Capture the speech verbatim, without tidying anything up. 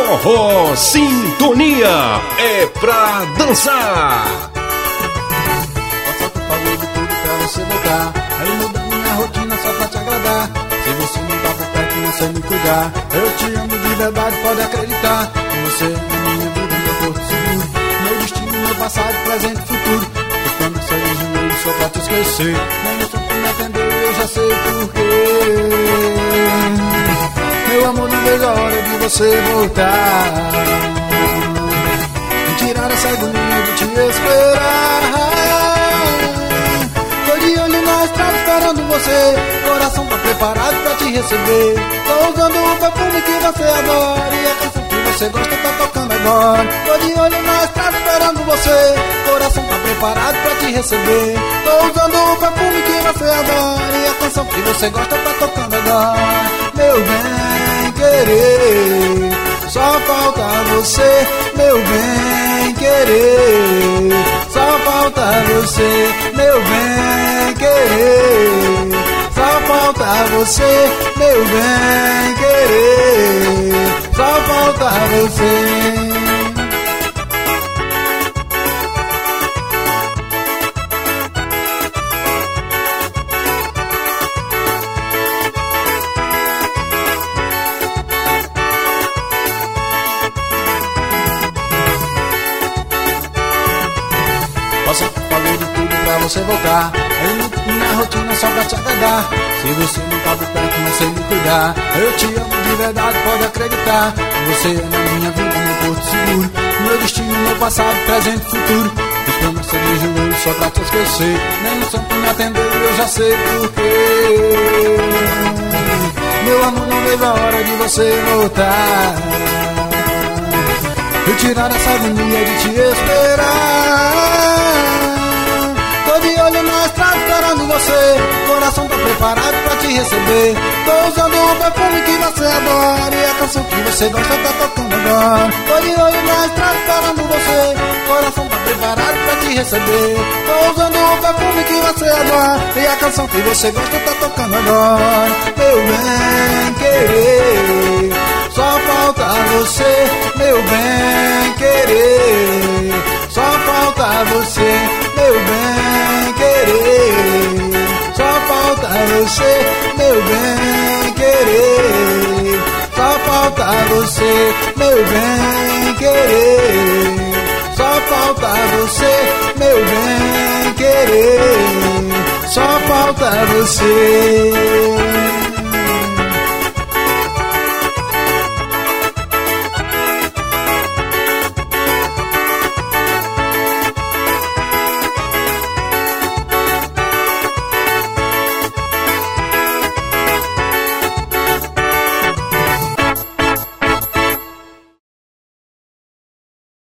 Forró Sintonia é pra dançar. Faço favor de tudo pra você voltar. Aí muda minha rotina só pra te agradar. Se você não tá por perto, não sei me cuidar. Eu te amo de verdade, pode acreditar. Você é minha vida, meu porto seguro. Meu destino, meu passado, presente e futuro. Tô ficando sério de novo só pra te esquecer. Nem eu só pra me atender, eu já sei porquê. Meu amor, não vejo a hora de você voltar. Me tirar essa agonia de te esperar. Tô de olho na estrada esperando você. Coração tá preparado pra te receber. Tô usando o perfume que você adora. E a canção que você gosta tá tocando agora. Tô de olho na estrada esperando você. Coração tá preparado pra te receber. Tô usando o perfume que você adora. E a canção que você gosta tá tocando agora. Meu bem querer, só falta você. Meu bem querer, só falta você. Meu bem querer, só falta você. Meu bem querer, só falta você. Posso falar de tudo pra você voltar. Eu luto minha rotina só pra te agradar. Se você não tá por perto, não sei me cuidar. Eu te amo de verdade, pode acreditar. Você é na minha vida, meu porto seguro. Meu destino, meu passado, presente e futuro. Fiz pra não ser de joelho só pra te esquecer. Nem o santo me atendeu, eu já sei porquê. Meu amor, não vejo a hora de você voltar. Eu tirar essa agonia de te esperar. Tô de olho na estrada esperando você. Coração tá preparado pra te receber. Tô usando o perfume que você adora. E a canção que você gosta tá tocando agora. Tô de olho na estrada esperando você. Coração tá preparado pra te receber. Tô usando o perfume que você adora. E a canção que você gosta tá tocando agora. Meu bem querer, só falta você. Meu bem querer, só falta você. Meu bem querer, só falta você. Meu bem querer, só falta você. Meu bem querer, só falta você. Meu bem querer, só falta você.